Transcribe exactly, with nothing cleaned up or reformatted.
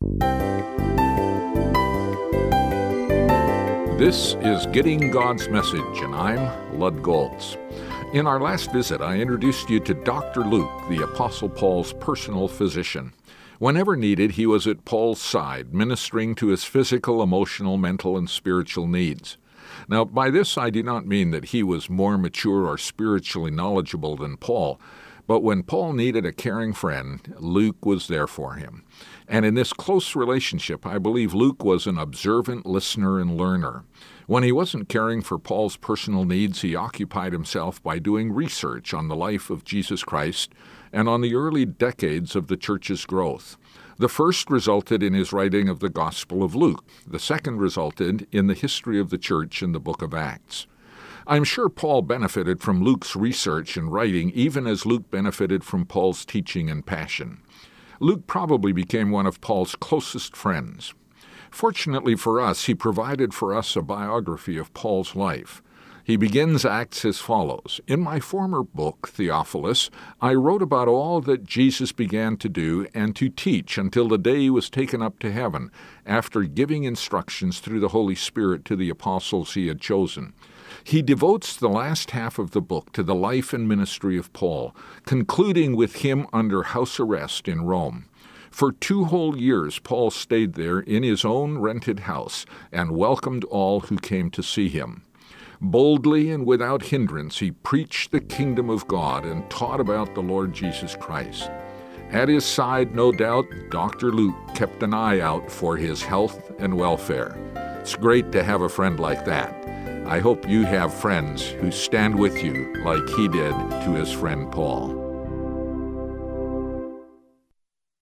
This is Getting God's Message, and I'm Lud Goltz. In our last visit, I introduced you to Doctor Luke, the Apostle Paul's personal physician. Whenever needed, he was at Paul's side, ministering to his physical, emotional, mental, and spiritual needs. Now, by this I do not mean that he was more mature or spiritually knowledgeable than Paul, but when Paul needed a caring friend, Luke was there for him. And in this close relationship, I believe Luke was an observant listener and learner. When he wasn't caring for Paul's personal needs, he occupied himself by doing research on the life of Jesus Christ and on the early decades of the church's growth. The first resulted in his writing of the Gospel of Luke. The second resulted in the history of the church in the book of Acts. I'm sure Paul benefited from Luke's research and writing, even as Luke benefited from Paul's teaching and passion. Luke probably became one of Paul's closest friends. Fortunately for us, he provided for us a biography of Paul's life. He begins Acts as follows: "In my former book, Theophilus, I wrote about all that Jesus began to do and to teach until the day he was taken up to heaven, after giving instructions through the Holy Spirit to the apostles he had chosen." He devotes the last half of the book to the life and ministry of Paul, concluding with him under house arrest in Rome. For two whole years, Paul stayed there in his own rented house and welcomed all who came to see him. Boldly and without hindrance, he preached the kingdom of God and taught about the Lord Jesus Christ. At his side, no doubt, Doctor Luke kept an eye out for his health and welfare. It's great to have a friend like that. I hope you have friends who stand with you like he did to his friend Paul.